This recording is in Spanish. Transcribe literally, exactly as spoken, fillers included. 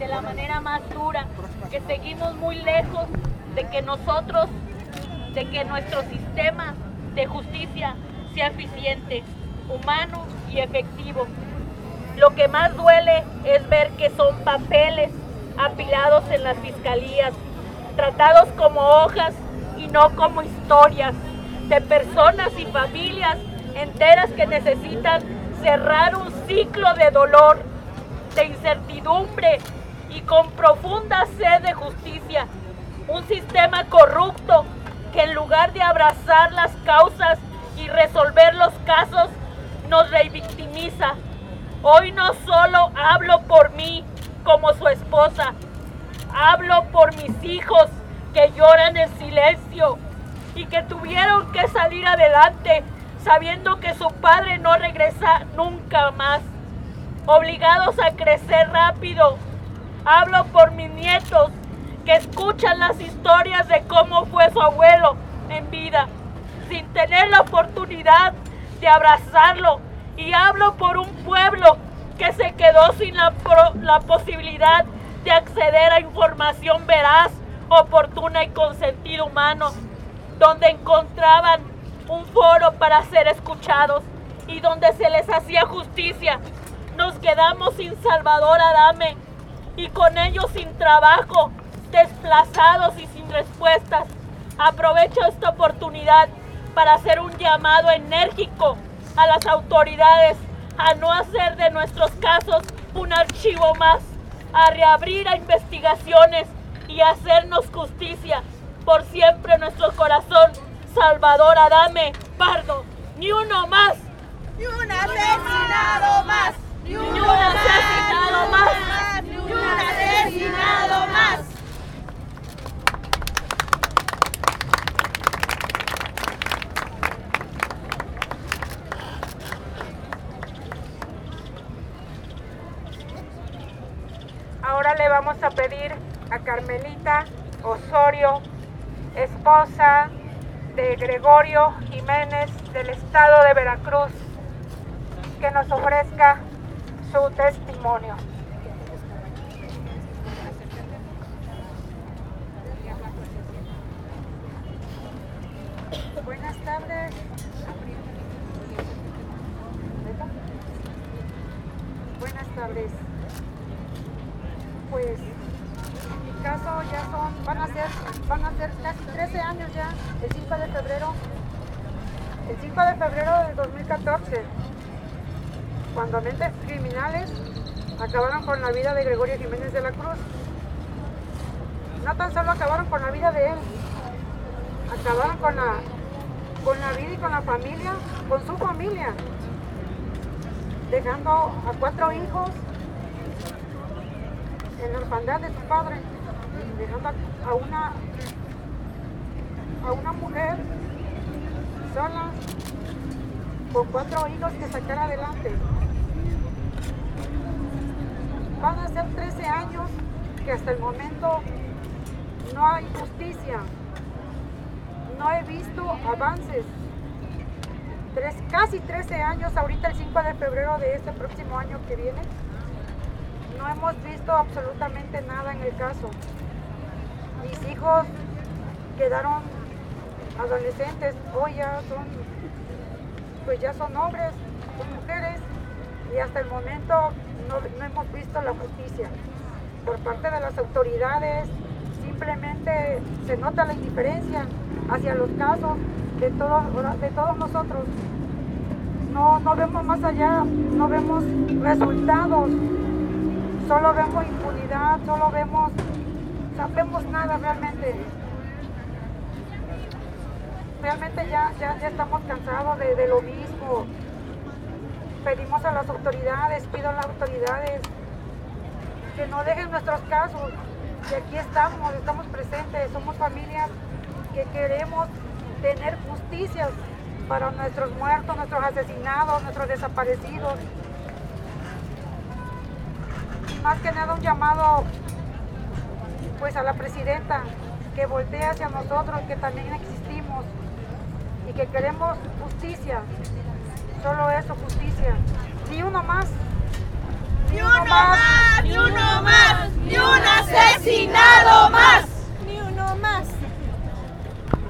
la manera más dura, que seguimos muy lejos de que nosotros, de que nuestro sistema de justicia sea eficiente, humano y efectivo. Lo que más duele es ver que son papeles apilados en las fiscalías, tratados como hojas y no como historias de personas y familias enteras que necesitan cerrar un ciclo de dolor, de incertidumbre y con profunda sed de justicia. Un sistema corrupto que en lugar de abrazar las causas y resolver los casos, nos revictimiza. Hoy no solo hablo por mí como su esposa, hablo por mis hijos que lloran en silencio y que tuvieron que salir adelante sabiendo que su padre no regresa nunca más, obligados a crecer rápido. Hablo por mis nietos que escuchan las historias de cómo fue su abuelo en vida, sin tener la oportunidad de abrazarlo. Y hablo por un pueblo que se quedó sin la, pro, la posibilidad de acceder a información veraz, oportuna y con sentido humano, donde encontraban un foro para ser escuchados y donde se les hacía justicia. Nos quedamos sin Salvador Adame y con ellos sin trabajo, desplazados y sin respuestas. Aprovecho esta oportunidad para hacer un llamado enérgico a las autoridades a no hacer de nuestros casos un archivo más, a reabrir a investigaciones y hacernos justicia. Por siempre en nuestro corazón, Salvador Adame Pardo. Ni uno más. Ni un asesinado más. Ni un asesinado más. Ni un asesinado más. Ahora le vamos a pedir a Carmelita Osorio, esposa de Gregorio Jiménez del estado de Veracruz, que nos ofrezca su testimonio. Buenas tardes. Buenas tardes. Pues en mi caso ya son, van a ser, van a ser casi trece años ya, el cinco de febrero, el cinco de febrero del dos mil catorce, cuando mentes criminales acabaron con la vida de Gregorio Jiménez de la Cruz. No tan solo acabaron con la vida de él, acabaron con la, con la vida y con la familia, con su familia, dejando a cuatro hijos en la orfandad de su padre, dejando a una, a una mujer sola, con cuatro hijos que sacar adelante. Van a ser trece años que hasta el momento no hay justicia, no he visto avances. Tres, casi trece años, ahorita el cinco de febrero de este próximo año que viene, no hemos visto absolutamente nada en el caso. Mis hijos quedaron adolescentes, hoy ya son, pues ya son hombres, son mujeres, y hasta el momento no, no hemos visto la justicia por parte de las autoridades. Simplemente se nota la indiferencia hacia los casos de todos, de todos nosotros. No, no vemos más allá, no vemos resultados. Solo vemos impunidad, solo vemos, no vemos nada realmente. Realmente ya, ya, ya estamos cansados de, de lo mismo. Pedimos a las autoridades, pido a las autoridades que no dejen nuestros casos. Y aquí estamos, estamos presentes, somos familias que queremos tener justicia para nuestros muertos, nuestros asesinados, nuestros desaparecidos. Más que nada un llamado pues a la presidenta que voltee hacia nosotros, que también existimos y que queremos justicia. Solo eso, justicia. Ni uno más. Ni uno más. Ni uno más. Ni uno asesinado más! Ni uno más.